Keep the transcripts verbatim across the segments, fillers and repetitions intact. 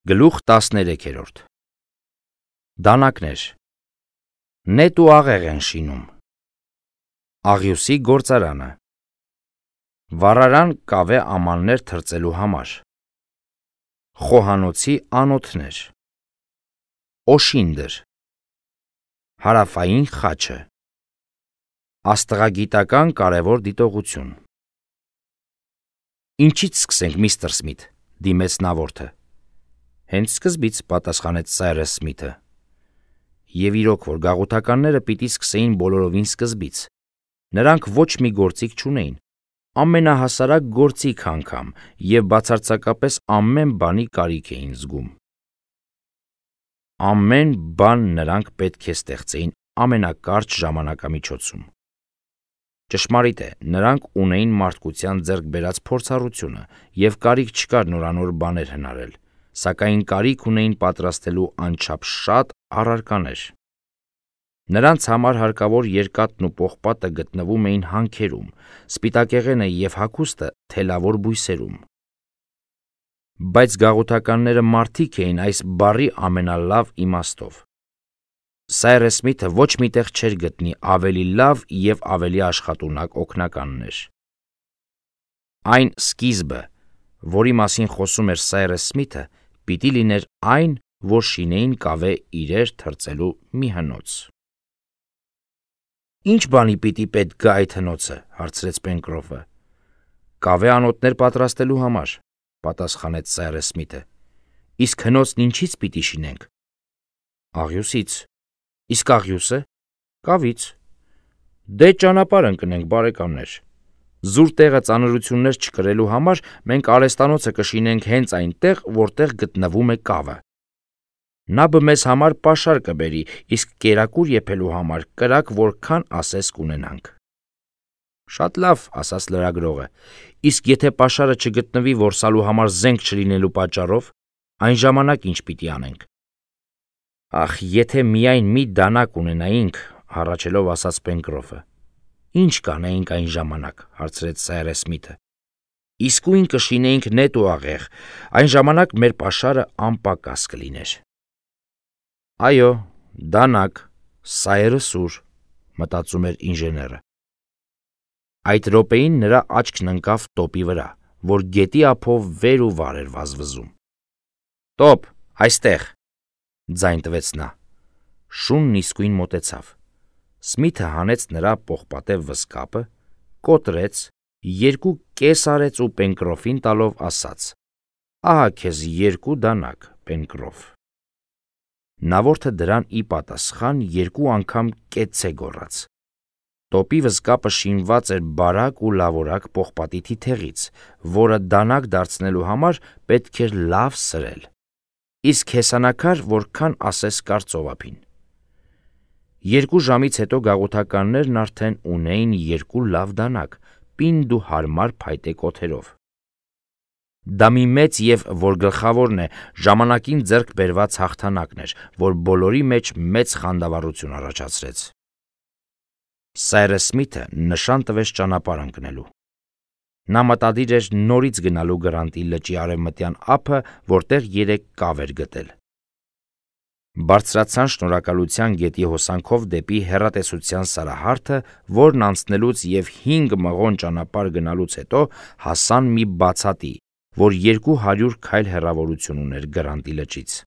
Գլուխ տասներեքերորդ Դանակներ Նետ ու աղեղ են շինում Աղյուսի գործարանը Վառարան կավե ամաններ թրծելու համար Խոհանոցի անոթներ Օշինդր Հարավային խաչը Աստղագիտական կարևոր դիտողություն Ինչից սկսենք, միստր Սմիթ, դիմեց նավորդը։ Հենց սկզբից, պատասխանեց Սայրս Սմիթը։ Եվ իրոք, որ գաղութականները պիտի սկսեին բոլորովին սկզբից։ Նրանք ոչ մի գործիք չունեին, ամենահասարակ գործիք անգամ, և բացարձակապես ամեն բանի կարիք էին զգում։ Ամեն բան նրանք պետք է ստեղծեին ամենակարճ ժամանակամիջոցում։ Ճշմարիտ է, նրանք ունեին մարդկության ձեռք բերած փորձառությունը և կարիք չկար նորանոր բաներ հնարել, սակայն կարիք ունեին պատրաստելու անչափ շատ առարկաներ։ Նրանց համար հարկավոր երկաթն ու պողպատը գտնվում էին հանքերում, սպիտակեղենը և հագուստը թելավոր բույսերում։ Բայց գաղութականները մարդիկ էին այս բառի ամենալավ իմաստով։ Սայրս Սմիթը ոչ մի տեղ չէր գտնի ավելի լավ և ավելի աշխատունակ օգնականներ։ Այն սկիզբը, որի մասին խոսում էր Սայրս Սմիթը, պիտի լիներ այն, որ շինեին կավե իրեր թրծելու մի հնոց։ Ինչ բանի պիտի պետք գա այդ հնոցը, հարցրեց Պենկրոֆը։ Կավե անոթներ պատրաստելու համար, պատասխանեց Սայրս Սմիթը։ Իսկ հնոցն ինչից պիտի շինենք։ Աղյուսից։ Իսկ աղյուսը։ Կավից։ Դե ճանապարհ ընկնենք, բարեկամներ։ Զուր տեղը ծանրություններ չկրելու համար մենք արհեստանոցը կշինենք հենց այնտեղ, որտեղ գտնվում է կավը։ Նա մեզ համար պաշար կբերի, իսկ կերակուր եփելու համար կրակ որքան ասես կունենանք։ Շատ լավ, ասաց լրագրողը, իսկ եթե պաշարը չգտնվի որսալու համար զենք չլինելու պատճառով, այն ժամանակ ինչ պիտի անենք։ Ախ, եթե միայն մի դանակ ունենայինք, հառաչելով ասաց Պենկրոֆը։ Ինչ կանեինք այն ժամանակ, հարցրեց Սայրս Սմիթը։ Իսկույն կշինեինք նետ ու աղեղ, այն ժամանակ մեր պաշարը անպակաս կլիներ։ Այո, դանակ, սայրը սուր, մտածում էր ինժեները։ Այդ րոպեին նրա աչքն ընկավ տոպի վրա, որ գետի ափով վեր ու վար էր վազվզում։ Տոպ, այստեղ, ձայն տվեց նա։ Շունն իսկույն մոտեցավ։ Սմիթը հանեց նրա պողպատե վզկապը, կոտրեց, երկու կես արեց ու Պենկրոֆին տալով ասաց. Ահա քեզ երկու դանակ, Պենկրոֆ։ Նավորդը դրան ի պատասխան երկու անգամ կեցցե գոռաց։ Տոպի վզկապը շինված էր բարակ ու լավորակ պողպատի թիթեղից, որը դանակ դարձնելու համար պետք էր լավ սրել, իսկ հեսանակար, որքան ասես կար ծովափին։ Երկու ժամից հետո գաղութականներն արդեն ունեին երկու լավ դանակ, պինդ ու հարմար փայտե կոթերով։ Դա մի մեծ և, որ գլխավորն է, ժամանակին ձեռք բերված հաղթանակն էր, որ բոլորի մեջ մեծ խանդավառություն առաջացրեց։ Սայրս Սմիթը նշան տվեց ճանապարհ ընկնելու։ Նա մտադիր էր նորից գնալու Գրանտի լճի արևմտյան ափը, որտեղ երեկ կավ էր գտել։ Բարձրացան Շնորհակալության գետի հոսանքով դեպի հեռատեսության սարահարթը, որն անցնելուց և հինգ մղոն ճանապարհ գնալուց հետո հասան մի բացատի, որ երկու հարյուր քայլ հեռավորություն ուներ Գրանտի լճից։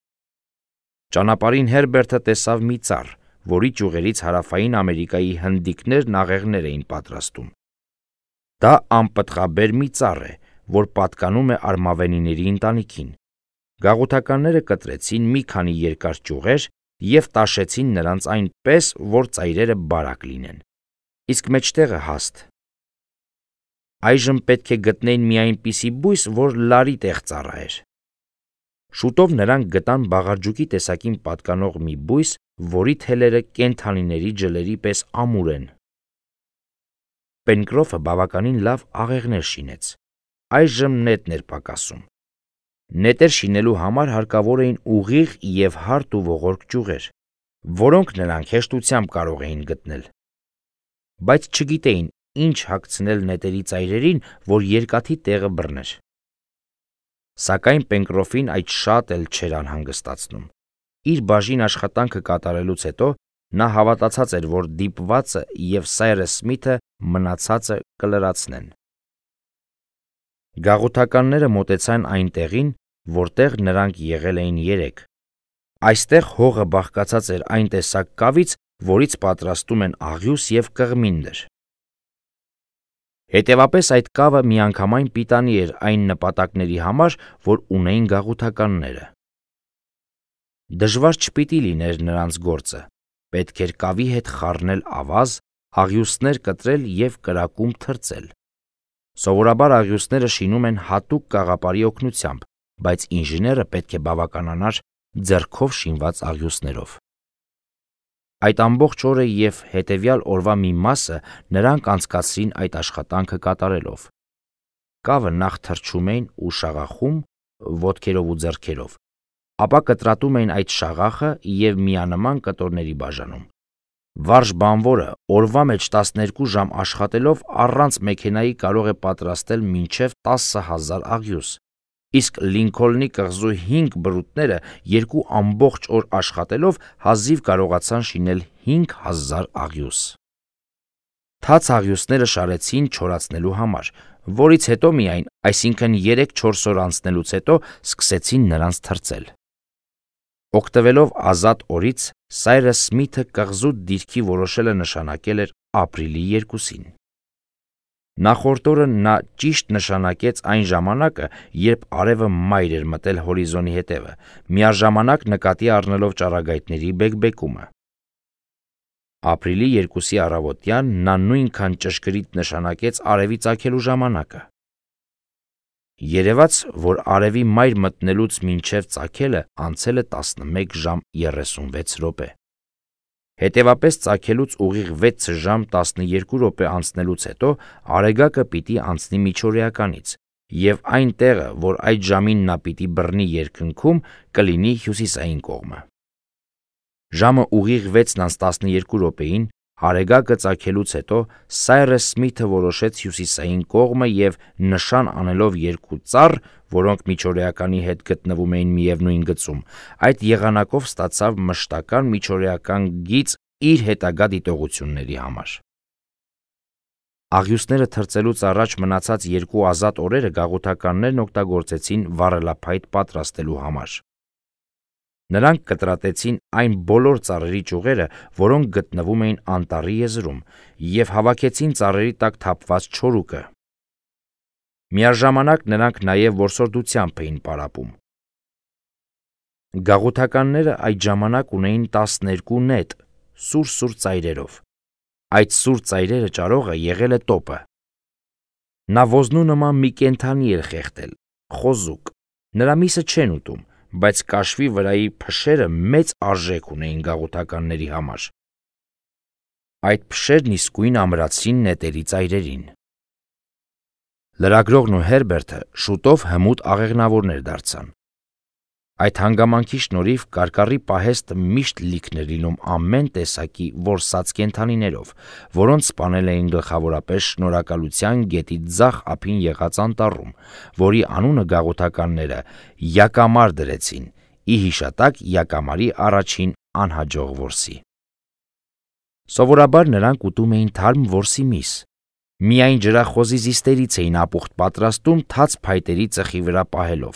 Ճանապարհին Հերբերտը տեսավ մի ծառ, որի ճյուղերից հարավային Ամերիկայի հնդիկներն աղեղներ էին պատրաստում։ Դա անպտղաբեր մի ծառ է, որ պատկանում է արմավենիների ընտանիքին։ Գաղութականները կտրեցին մի քանի երկար ճյուղեր և տաշեցին նրանց այնպես, որ ծայրերը բարակ լինեն, իսկ մեջտեղը հաստ։ Այժմ պետք է գտնեին մի այնպիսի բույս, որ լարի տեղ ծառայեր։ Շուտով նրանք գտան բաղարջուկի տեսակին պատկանող մի բույս, որի թելերը կենդանիների ջլերի պես ամուր են։ Պենկրոֆը բավականին լավ աղեղներ շինեց։ Այժմ նետն էր պակասում։ Նետեր շինելու համար հարկավոր էին ուղիղ և հարթ ու ողորկ ճյուղեր, որոնք նրանք հեշտությամբ կարող էին գտնել։ Բայց չգիտեին ինչ հագցնել նետերի ծայրերին, որ երկաթի տեղը բռներ։ Սակայն Պենկրոֆին այդ շատ էլ չէր անհանգստացնում։ Իր բաժին աշխատանքը կատարելուց հետո նա հավատացած էր, որ դիպվածը և Սայրս Սմիթը մնացածը կլրացնեն։ Գաղութականները մոտեցան այն տեղին, որտեղ նրանք եղել էին երեկ։ Այստեղ հողը բաղկացած էր այն տեսակ կավից, որից պատրաստում են աղյուս և կղմինդր։ Հետևապես այդ կավը միանգամայն պիտանի էր այն նպատակների համար, որ ունեին գաղութականները։ Դժվար չպիտի լիներ նրանց գործը, պետք էր կավի հետ խառնել ավազ, աղյուսներ կտրել և կրակում թրծել։ Սովորաբար աղյուսները շինում են հատուկ կաղապարի օգնությամբ, բայց ինժեները պետք է բավականանար ձեռքով շինված աղյուսներով։ Այդ ամբողջ օրը և հետևյալ օրվա մի մասը նրանք անցկացրին այդ աշխատանքը կատարելով։ Կավը նախ թռչում էին ու շաղախում ոտքերով ու ձեռքերով, ապա կտրատում էին այդ շաղախը և միանման կտորների բաժանում։ Վարժ բանվորը օրվա մեջ տասներկու ժամ աշխատելով առանց մեքենայի կարող է պատրաստել մինչև տասը հազար աղյուս, իսկ Լինքոլնի կղզու հինգ բրուտները երկու ամբողջ օր աշխատելով հազիվ կարողացան շինել հինգ հազար աղյուս։ Թաց աղյուսները շարեցին չորացնելու համար, որից հետո միայն, այսինքն երեք-չորս օր անցնելուց հետո սկսեցին նրանց թրծել։ Օգտվելով ազատ օրից, Սայրս Սմիթը կղզու դիրքի որոշելը նշանակել էր ապրիլի երկուսին։ Նախորդ օրը նա ճիշտ նշանակեց այն ժամանակը, երբ արևը մայր էր մտել հորիզոնի հետևը, միաժամանակ նկատի առնելով ճառագայթների բեկբեկումը։ Ապրիլի երկուսի առավոտյան նա նույնքան ճշգրիտ նշանակեց արևի ծագելու ժամանակը։ Երևաց, որ արևի մայր մտնելուց մինչև ծագելը անցել է տասնմեկ ժամ երեսունվեց րոպե։ Հետևապես ծագելուց ուղիղ վեց ժամ տասներկու րոպե անցնելուց հետո Արեգակը պիտի անցնի միջօրեականից, և այն տեղը, որ այդ ժամին նա պիտի բռնի երկնքում, կլինի հյուսիսային կողմը։ Ժամը ուղիղ վեցն անց տասներկու րոպեին Արեգակը ծագելուց հետո Սայրս Սմիթը որոշեց հյուսիսային կողմը և նշան անելով երկու ծառ, որոնք միջօրեականի հետ գտնվում էին միևնույն գծում, այդ եղանակով ստացավ մշտական միջօրեական գիծ իր հետագա դիտողությունների համար։ Աղյուսները թրծելուց առաջ մնացած երկու ազատ օրերը գաղութականներն օգտագործեցին վառելափայտ պատրաստելու համար։ Նրանք կտրատեցին այն բոլոր ծառերի ճյուղերը, որոնք գտնվում էին անտառի եզրում, և հավաքեցին ծառերի տակ թափված չորուկը։ Միաժամանակ նրանք նաև որսորդությամբ էին պարապում։ Գաղութականները այդ ժամանակ ունեին տասներկու նետ սուր-սուր ծայրերով։ Այդ սուր ծայրերը ճարողը եղել է տոպը։ Նա ոզնու նման մի կենդանի էր խեղդել, խոզուկ։ Նրա միսը չեն ուտում, բայց կաշվի վրայի փշերը մեծ արժեք ունեին գաղութականների համար։ Այդ փշերն իսկույն ամրացրին նետերի ծայրերին։ Լրագրողն ու Հերբերտը շուտով հմուտ աղեղնավորներ դարձան։ Այդ հանգամանքի շնորհիվ կարկառի պահեստը միշտ լիքն էր լինում ամեն տեսակի որսած կենդանիներով, որոնց սպանել էին գլխավորապես Շնորհակալության գետի ձախ ափին եղած անտառում, որի անունը գաղութականները Յակամար դրեցին՝ ի հիշատակ Յակամարի առաջին անհաջող որսի։ Սովորաբար նրանք ուտում էին թարմ որսի միս։ Միայն ջրախոզի զիստերից էին ապուխտ պատրաստում թաց փայտերի ծխի վրա պահելով։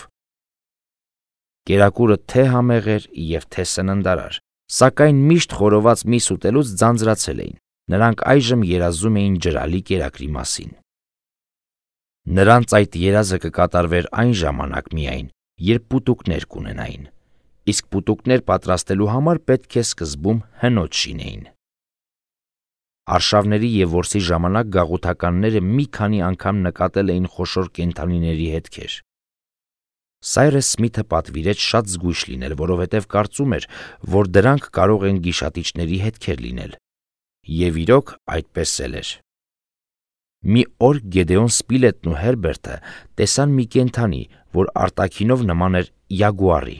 Կերակուրը թե համեղ էր և թե սննդարար, սակայն միշտ խորոված միս ուտելուց ձանձրացել էին, նրանք այժմ երազում էին ջրալի կերակրի մասին։ Նրանց այդ երազը կկատարվեր այն ժամանակ միայն, երբ պուտուկներ կունենային, իսկ պուտուկներ պատրաստելու համար պետք է սկզբում հնոց շինեին։ Արշավների և որսի ժամանակ գաղութականները մի քանի անգամ նկատել էին խոշոր կենդանիների հետքեր։ Սայրս Սմիթը պատվիրեց շատ զգույշ լինել, որովհետև կարծում էր, որ դրանք կարող են գիշատիչների հետքեր լինել։ Եվ իրոք այդպես էլ էր։ Մի օր Գեդեոն Սպիլետն ու Հերբերտը տեսան մի կենդանի, որ արտաքինով նման էր յագուարի։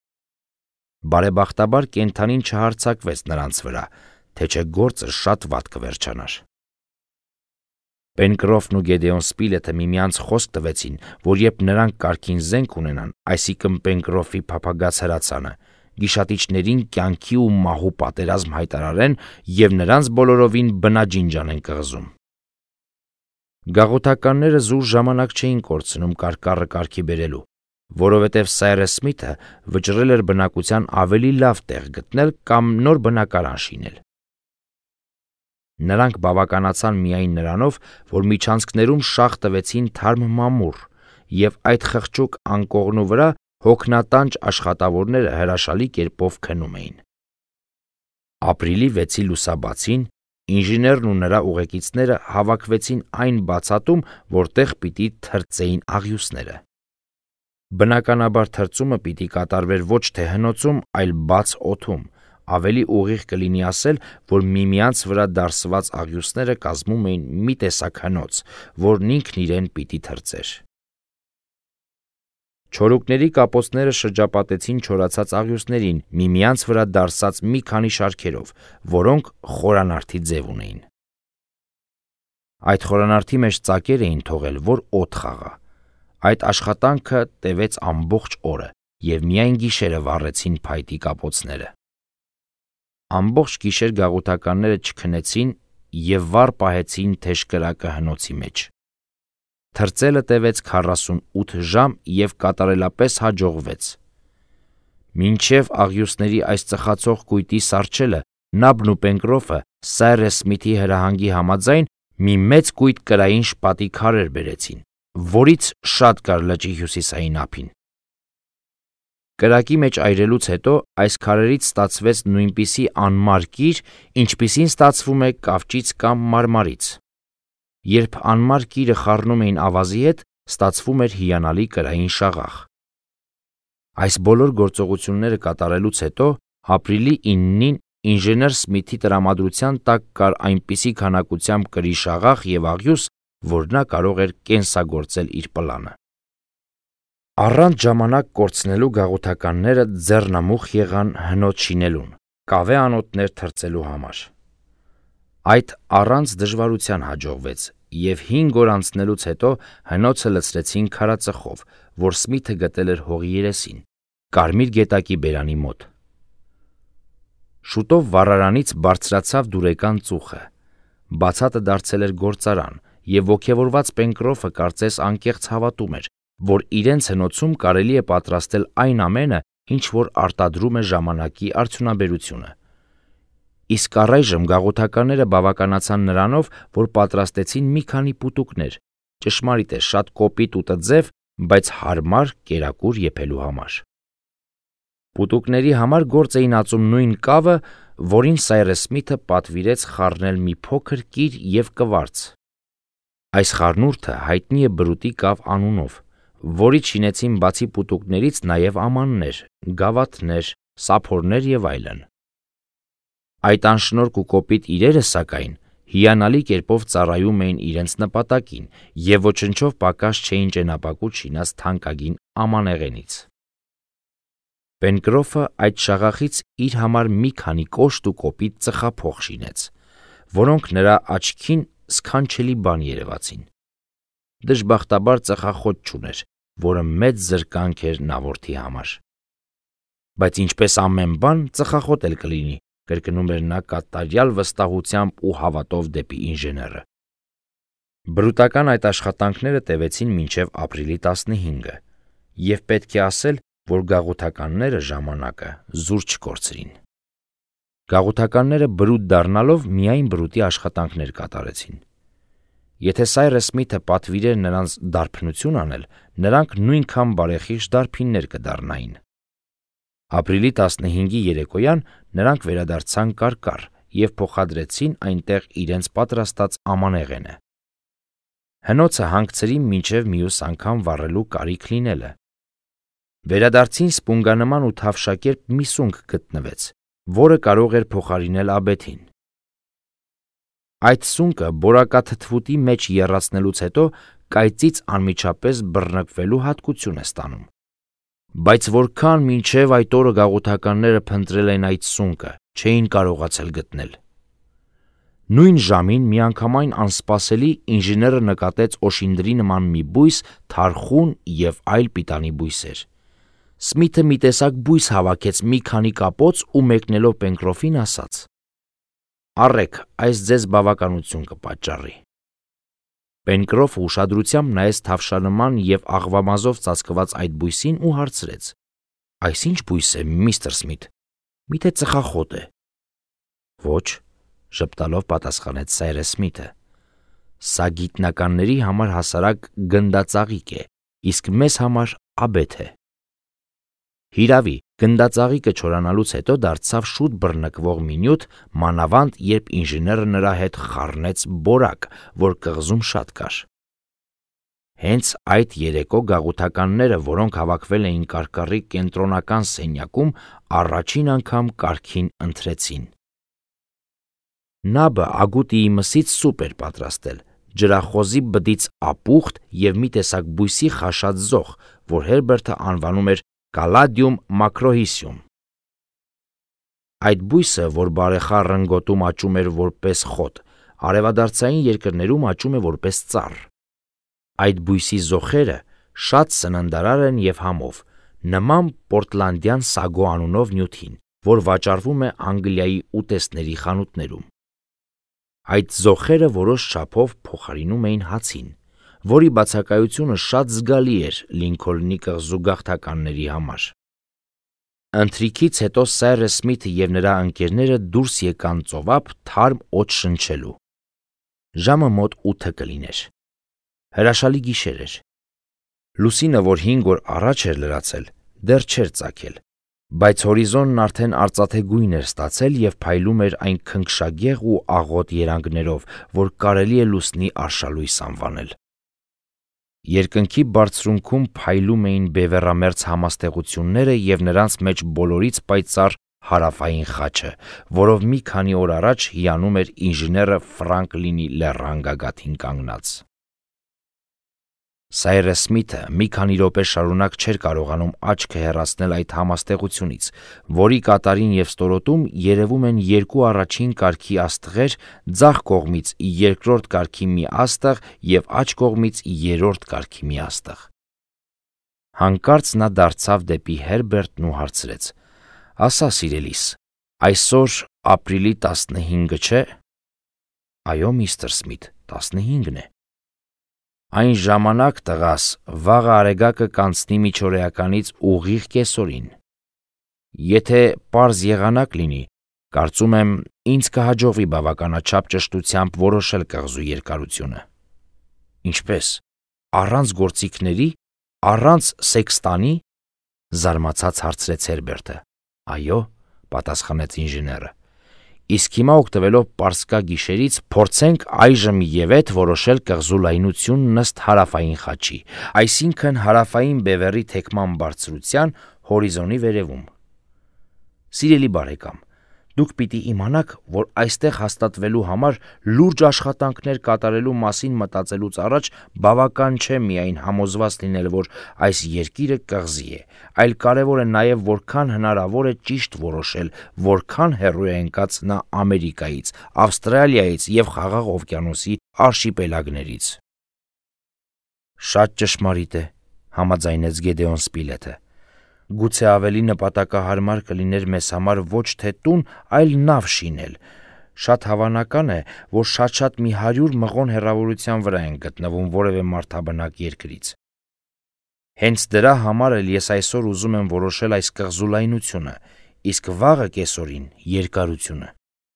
Բարեբախտաբար կենդանին չհարձակվեց նրանց վրա, թե չէ գործը շատ վատ կվերջանար։ Պենկրոֆն ու Գեդեոն Սպիլետը միմյանց խոսք տվեցին, որ երբ նրանք կարգին զենք ունենան, այսինքն Պենկրոֆի փափագած հրացանը, գիշատիչներին կյանքի ու մահու պատերազմ հայտարարեն և նրանց բոլորովին բնաջինջ անեն կղզում։ Գաղութականները զուր ժամանակ չէին կորցնում կարկառը կարգի բերելու, որովհետև Սայրս Սմիթը վճռել էր բնակության ավելի լավ տեղ գտնել կամ նոր բնակարան շինել։ Նրանք բավականացան միայն նրանով, որ միջանցքներում շաղ տվեցին թարմ մամուռ, և այդ խղճուկ անկողնու վրա հոգնատանջ աշխատավորները հրաշալի կերպով քնում էին։ Ապրիլի վեցի լուսաբացին ինժեներն ու նրա ուղեկիցները հավաքվեցին այն բացատում, որտեղ պիտի թրծեին աղյուսները։ Բնականաբար թրծումը պիտի կատարվեր ոչ թե հնոցում, այլ բաց օդում, ավելի ուղիղ կլինի ասել, որ միմյանց վրա դարսված աղյուսները կազմում էին մի տեսակ հնոց, որն ինքն իրեն պիտի թրծեր։ Չորուկների կապոցները շրջապատեցին չորացած աղյուսներին, միմյանց վրա դարսած մի քանի շարքերով, որոնք խորանարդի ձև ունեին։ Այդ խորանարդի մեջ ծակեր էին թողել, որ օդ խաղա։ Այդ աշխատանքը տևեց ամբողջ օրը, և միայն գիշերը վառեցին փայտի կապոցները։ Ամբողջ գիշեր գաղութականները չքնեցին և վառ պահեցին թեժ կրակը հնոցի մեջ։ Թրծելը տևեց քառասունութ ժամ և կատարելապես հաջողվեց։ Մինչև աղյուսների այս ծխացող կույտի սառչելը Նաբն ու Պենկրոֆը Սայրս Սմիթի հրահանգի համաձայն մի մեծ կույտ կրային շպատի քարեր բերեցին, որից շատ կար լճի հյուսիսային ափին։ Կրակի մեջ այրելուց հետո այս քարերից ստացվեց նույնպիսի անմար կիր, ինչպիսին ստացվում է կավճից կամ մարմարից։ Երբ անմար կիրը խառնում էին ավազի հետ, ստացվում էր հիանալի կրային շաղախ։ Այս բոլոր գործողությունները կատարելուց հետո ապրիլի իննին ինժեներ Սմիթի տրամադրության տակ կար այնպիսի քանակությամբ կրի շաղախ և աղյուս, որ նա կարող էր կենսագործել իր պլանը։ Առանց ժամանակ կորցնելու գաղութականները ձեռնամուխ եղան հնոց շինելուն, կավե անոթներ թրծելու համար։ Այդ առանց դժվարության հաջողվեց, և հինգ օր անցնելուց հետո հնոցը լցրեցին քարածխով, որ Սմիթը գտել էր հողի երեսին, կարմիր գետակի բերանի մոտ։ Շուտով վառարանից բարձրացավ դուրեկան ծուխը։ Բացատը դարձել էր գործարան, և ոգևորված Պենկրոֆը կարծես անկեղծ հավատում էր, որ իրենց հնոցում կարելի է պատրաստել այն ամենը, ինչ որ արտադրում է ժամանակի արդյունաբերությունը։ Իսկ առայժմ գաղութականները բավականացան նրանով, որ պատրաստեցին մի քանի պուտուկներ, ճշմարիտ է, շատ կոպիտ ու տձև, բայց հարմար կերակուր եփելու համար։ Պուտուկների համար գործ էին ածում նույն կավը, որին Սայրս Սմիթը պատվիրեց խառնել մի փոքր կիր և կվարց։ Այս խառնուրդը հայտնի է բրուտի կավ անունով, որից շինեցին բացի պուտուկներից նաև ամաններ, գավաթներ, սափորներ և այլն։ Այդ անշնորհք ու կոպիտ իրերը, սակայն, հիանալի կերպով ծառայում էին իրենց նպատակին և ոչնչով պակաս չէին ճենապակուտ շինած թանկագին ամանեղենից։ Պենկրոֆը այդ շաղախից իր համար մի քանի կոշտ ու կոպիտ ծխափող շինեց, որոնք նրա աչքին սքանչելի բան երևացին։ Դժբախտաբար ծխախոտ չուներ, որը մեծ զրկանք էր նավորդի համար։ Բայց ինչպես ամեն բան, ծխախոտ էլ կլինի, կրկնում էր նա կատարյալ վստահությամբ ու հավատով դեպի ինժեները։ Բրուտական այդ աշխատանքները տևեցին մինչև ապրիլի տասնհինգը, և պետք է ասել, որ գաղութականները ժամանակը զուր չկորցրին։ Գաղութականները բրուտ դառնալով միայն բրուտի աշխատանքներ կատարեցին։ Եթե Սայրս Սմիթը պատվիրեր նրանց դարբնություն անել, նրանք նույնքան բարեխիղճ դարբիններ կդառնային։ Ապրիլի տասնհինգի երեկոյան նրանք վերադարձան կարկառ և փոխադրեցին այնտեղ իրենց պատրաստած ամանեղենը։ Հնոցը հանգցրին մինչև մյուս անգամ վառելու կարիք լինելը։ Վերադարձին սպունգանման ու թավշակերպ մի սունկ գտնվեց, որը կարող էր փոխարինել աբեթին։ Այդ սունկը բորակաթթվուտի մեջ եռացնելուց հետո կայծից անմիջապես բռնկվելու հատկություն է ստանում։ Բայց որքան մինչև այդ օրը գաղութականները փնտրել են այդ սունկը, չէին կարողացել գտնել։ Նույն ժամին միանգամայն անսպասելի ինժեները նկատեց օշինդրի նման մի բույս, թարխուն և այլ պիտանի բույսեր։ Սմիթը մի տեսակ բույս հավաքեց մի քանի կապոց ու մեկնելով Պենկրոֆին ասաց. «Առեք, այս ձեզ բավականություն կպատճառի»։ Պենկրոֆը ուշադրությամբ նայեց թավշանման և աղվամազով ծածկված այդ բույսին ու հարցրեց. «Այս ի՞նչ բույս է, միստր Սմիթ, միթե ծխախոտ է»։ «Ոչ», ժպտալով պատասխանեց Սայրս Սմիթը, «սա գիտնականների համար հասարակ գնդածաղիկ է, իսկ մեզ համար աբեթ է»։ Հիրավի, գնդածաղիկը չորանալուց հետո դարձավ շուտ բռնկվող մի նյութ, մանավանդ երբ ինժեները նրա հետ խառնեց բորակ, որ կղզում շատ կար։ Հենց այդ երեկո գաղութականները, որոնք հավաքվել էին կարկառի կենտրոնական սենյակում, առաջին անգամ կարգին ընթրեցին։ Նաբը ագուտիի մսից սուպ էր պատրաստել, ջրախոզի բդից ապուխտ և մի տեսակ բույսի խաշած զող, որ Հերբերտը անվանում էր Caladium macrohisium։ Այդ բույսը, որ բարեխառ ռնգոտում աճում էր որպես խոտ, արևադարձային երկրներում աճում է որպես ծառ։ Այդ բույսի զոխերը շատ սննդարար են և համով, նման պորտլանդյան սագո անունով նյութին, որ վաճառվում է Անգլիայի ուտեստների խանութներում։ Այդ զոխերը որոշ չափով փոխարինում էին հացին, որի բացակայությունը շատ զգալի էր Լինքոլնի կղզու գաղթականների համար։ Ընթրիքից հետո Սայրս Սմիթը և նրա ընկերները դուրս եկան ծովափ թարմ օդ շնչելու։ Ժամը մոտ ութը կլիներ։ Հրաշալի գիշեր էր։ Լուսինը, որ հինգ օր առաջ էր լրացել, դեռ չէր ծագել, բայց հորիզոնն արդեն արծաթե գույն էր ստացել և փայլում էր այն քնքշագեղ ու աղոտ երանգներով, որ կարելի է լուսնի արշալույս անվանել։ Երկնքի բարձրունքում փայլում էին բևեռամերձ համաստեղությունները և նրանց մեջ բոլորից պայծառ հարավային խաչը, որով մի քանի օր առաջ հիանում էր ինժեները Ֆրանկլինի լեռան գագաթին կանգնած։ Սայրս Սմիթը մի քանի րոպե շարունակ չէր կարողանում աչքը հեռացնել այդ համաստեղությունից, որի կատարին և ստորոտում երևում են երկու առաջին կարգի աստղեր, ձախ կողմից երկրորդ կարգի մի աստղ և աջ կողմից երրորդ կարգի մի աստղ։ Հանկարծ նա դարձավ դեպի Հերբերտն ու հարցրեց. «Ասա, սիրելիս, այսօր ապրիլի տասնհինգը չէ»։ «Այո, միստր Սմիթ, տասնհինգն է»։ «Այն ժամանակ, տղաս, վաղը արեգակը կանցնի միջօրեականից ուղիղ կեսօրին։ Եթե պարզ եղանակ լինի, կարծում եմ, ինձ կհաջողվի բավականաչափ ճշտությամբ որոշել կղզու երկարությունը»։ «Ինչպե՞ս, առանց գործիքների, առանց սեքստանի»։ Զարմացած հարցրեց Հերբերտը։ «Այո», պատասխանեց ինժեները, «իսկ հիմա օգտվելով պարսկա գիշերից փորձենք այժմևեթ որոշել կղզու լայնությունն ըստ հարավային խաչի, այսինքն հարավային բևեռի թեքման բարձրության հորիզոնի վերևում։ Սիրելի բարեկամ, դուք պիտի իմանաք, որ այստեղ հաստատվելու համար լուրջ աշխատանքներ կատարելու մասին մտածելուց առաջ բավական չէ միայն համոզված լինել, որ այս երկիրը կղզի է, այլ կարևոր է նաև որքան հնարավոր է ճիշտ որոշել, որքան հեռու է ընկած նա Ամերիկայից, Ավստրալիայից և Խաղաղ օվկիանոսի արշիպելագներից»։ «Շատ ճշմարիտ է», համաձայնեց Գեդեոն Սպիլեթը։ «Գուցե ավելի նպատակահարմար կլիներ մեզ համար ոչ թե տուն, այլ նավ շինել։ Շատ հավանական է, որ շատ-շատ մի հարյուր մղոն հեռավորության վրա ենք գտնվում որևէ մարդաբնակ երկրից։ Հենց դրա համար էլ ես այսօր ուզում եմ որոշել այս կղզու լայնությունը, իսկ վաղը կեսօրին երկարությունը։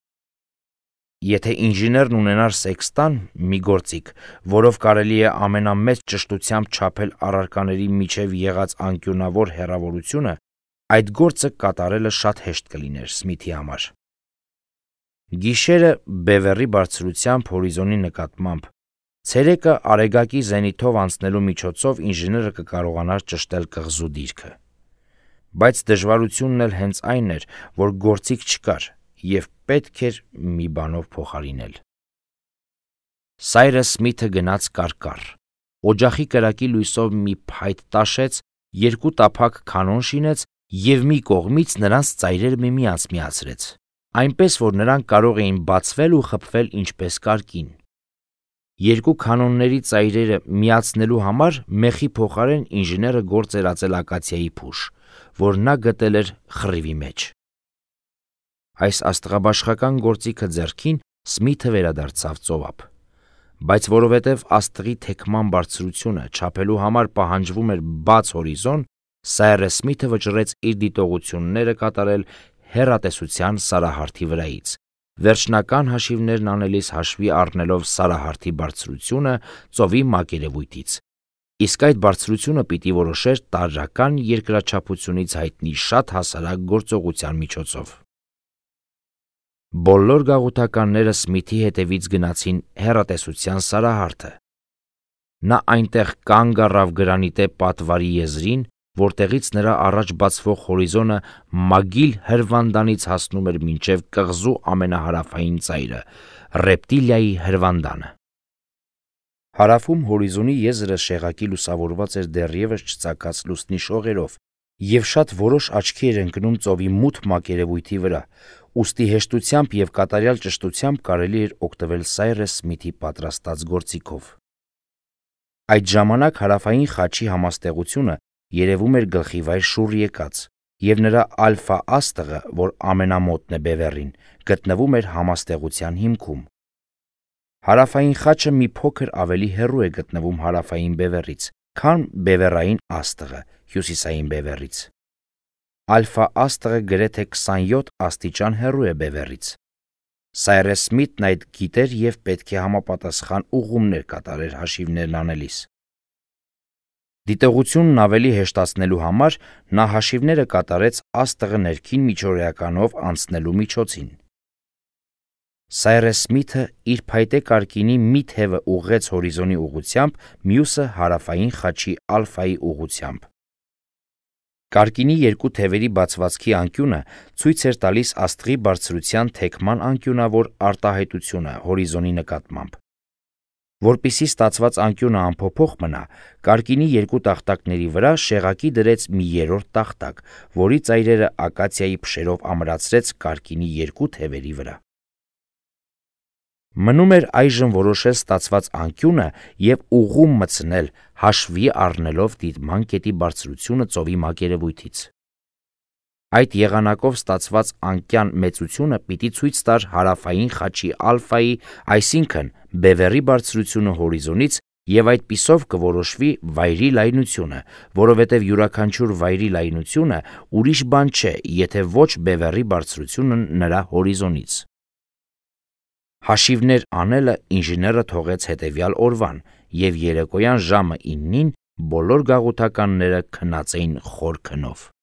Եթե ինժեներն ունենար սեքստան, մի գործիք, որով կարելի է ամենամեծ ճշտությամբ չափել առարկաների միջև եղած անկյունավոր հեռավորությունը, այդ գործը կատարելը շատ հեշտ կլիներ Սմիթի համար։ Գիշերը բևեռի բարձրությամբ հորիզոնի նկատմամբ, ցերեկը արեգակի զենիթով անցնելու միջոցով ինժեները կկարողանար ճշտել կղզու դիրքը։ Բայց դժվարությունն էլ հենց այն էր, որ գործիք չկար և պետք էր մի բանով փոխարինել։ Սայրս Սմիթը գնաց կարկառ, օջախի կրակի լույսով մի փայտ տաշեց, երկու տափակ կանոն շինեց և մի կողմից նրանց ծայրերը միմյանց միացրեց։ այնպես որ նրանք կարող էին բացվել ու խփվել ինչպես կարգին։ Երկու կանոնների ծայրերը միացնելու համար մեխի փոխարեն ինժեները գործերացել ակացիայի փուշ, որ նա գտել էր խռիվի մեջ։ Այս աստղաբաշխական գործիքը ձեռքին Սմիթը վերադարձավ ծովափ, բայց որովհետև աստղի թեքման բարձրությունը չափելու համար պահանջվում էր բաց հորիզոն, Սայրես Սմիթը վճռեց իր դիտողությունները կատարել հեռատեսության սարահարթի վրայից, վերջնական հաշիվներն անելիս հաշվի առնելով սարահարթի բարձրությունը ծովի մակերևույթից, իսկ այդ բարձրությունը պիտի որոշեր տարրական երկրաչափությունից հայտնի շատ հասարակ գործողության միջոցով։ Բոլոր գաղութականները Սմիթի հետևից գնացին հեռատեսության սարահարթը։ Նա այնտեղ կանգ առավ գրանիտե պատվարի եզրին, որտեղից նրա առաջ բացվող հորիզոնը Մագիլ հրվանդանից հասնում էր մինչև կղզու ամենահարավային ծայրը՝ Ռեպտիլիայի հրվանդանը։ Հարավում հորիզոնի եզրը շեղակի լուսավորված էր դեռևս չծագած լուսնի շողերով, և շատ որոշ աչքի էր ընկնում ծովի մութ մակերևույթի վրա, ուստի հեշտությամբ և կատարյալ ճշտությամբ կարելի էր օգտվել Սայրես Սմիթի պատրաստած գործիքով։ Այդ ժամանակ հարավային խաչի համաստեղությունը երևում էր գլխիվայր շուռ եկած, և նրա ալֆա աստղը, որ ամենամոտն է բևեռին, գտնվում էր համաստեղության հիմքում։ Հարավային խաչը մի փոքր ավելի հեռու է գտնվում հարավային բևեռից, քան բևեռային աստղը հյուսիսային բևեռից։ Ալֆա աստղը գրեթե քսանյոթ աստիճան հեռու է բևեռից։ Սայրես Սմիթն այդ գիտեր և պետք է համապատասխան ուղղումներ կատարեր հաշիվներն անելիս։ Դիտողությունն ավելի հեշտացնելու համար նա հաշիվները կատարեց աստղը ներքին միջօրեականով անցնելու միջոցին։ Սայրես Սմիթը իր փայտե կարկինի մի թևը ուղղեց հորիզոնի ուղղությամբ, մյուսը հարավային խաչի ալֆայի ուղղությամբ։ Կարկինի երկու թևերի բացվածքի անկյունը ցույց էր տալիս աստղի բարձրության թեքման անկյունավոր արտահայտությունը հորիզոնի նկատմամբ։ Որպեսզի ստացված անկյունը անփոփոխ մնա, կարկինի երկու տախտակների վրա շեղակի դրեց մի երրորդ տախտակ, որի ծայրերը ակացիայի փշերով ամրացրեց կարկինի երկու թևերի վրա։ Մնում էր այժմ որոշել ստացված անկյունը և ուղղում մտցնել, հաշվի առնելով դիտման կետի բարձրությունը ծովի մակերևույթից։ Այդ եղանակով ստացված անկյան մեծությունը պիտի ցույց տար հարավային խաչի ալֆայի, այսինքն բևեռի բարձրությունը հորիզոնից, և այդպիսով կորոշվի վայրի լայնությունը, որովհետև յուրաքանչյուր վայրի լայնությունը ուրիշ բան չէ, եթե ոչ բևեռի բարձրությունն նրա հորիզոնից։ Հաշիվներ անելը ինժեները թողեց հետևյալ օրվան, և երեկոյան ժամը իննին բոլոր գաղութականները քնած էին խոր քնով։